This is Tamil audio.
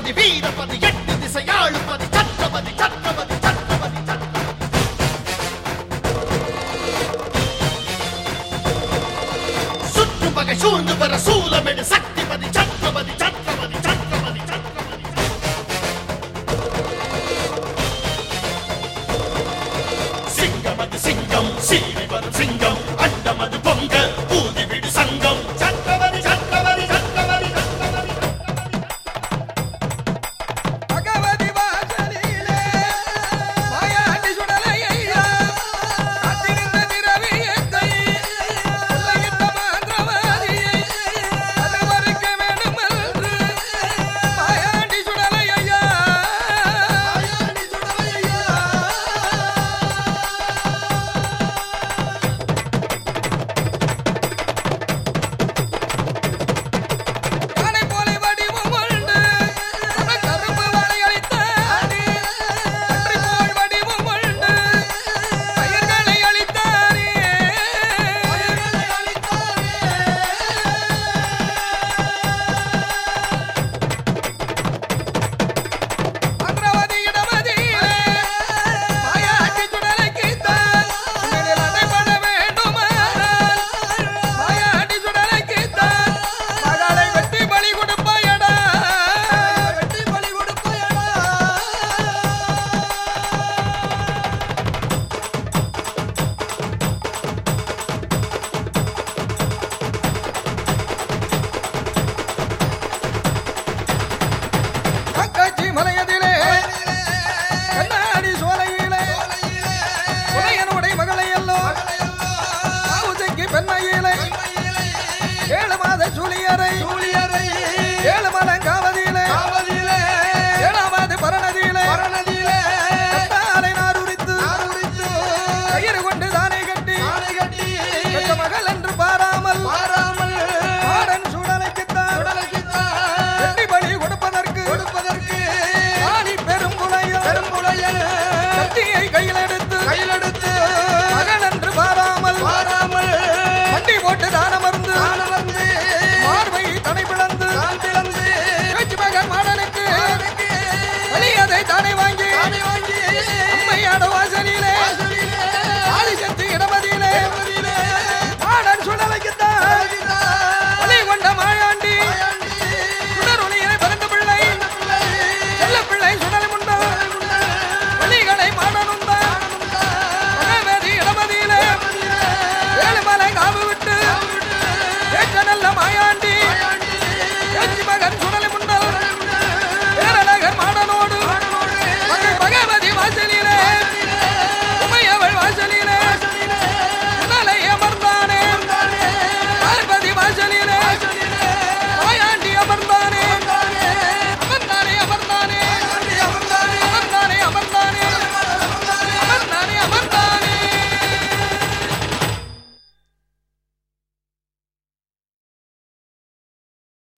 சத்ரபதி வீரபதி எட்டு திசையாளுபதி சத்ரபதி சத்ரபதி சத்ரபதி சுற்று பகை சூழ்ந்து பெற சூலமெடு சக்திபதி சத்ரபதி சத்ரபதி சத்ரபதி சத்ரபதி சிங்கமது சிங்கம் சீறி வரும் சிங்கம் அண்டமது பொங்க ஊதிவிடு சங்கம் சத்ரபதி சத்ரபதி சத்ரபதி சத்ரபதி பகவதி வாசலிலே மாயாண்டி சுடலை ஐயா காத்திருந்த திரவியத்தை சொல்லிட்ட மாந்திரவாதியை அது வரைக்க வேண்டும் என்று மாயாண்டி சுடலை ஐயா மாயாண்டி சுடலை ஐயா யானை போல வடிவம் கொண்டு அதன் கருப்பு வளையளித்தானே அன்றை போல் வடிவம் கொண்டு பயிர்களை அளித்தானே அன்றவதி இடமதியிலே மாயாண்டி சுடலைக்குத்தான் உங்களில் அடைபட வேண்டுமானால் மாயாண்டி சுடலைக்குத்தான் மகளை வெட்டி பலி கொடுப்பாயடா வெட்டி பலி கொடுப்பாயடா காக்காட்சி மலையதிலே கண்ணாடி சோலையிலே உடையனுடைய மகளை எல்லோ ஆவுசைக்கு பெண்மையிலே 7 மாத சூழியரை 7 மலங்காவதியிலே 7வது பரணதியிலே கட்டாலை நாருரித்து கயிறு கொண்டு தானே கட்டி பெற்ற மகள் என்று பாராமல் ஆடன் சுடலைக்குத்தான் வெட்டி பலி கொடுப்பதற்கு ஆணி பெரும் புலையல் கத்தியை கையில்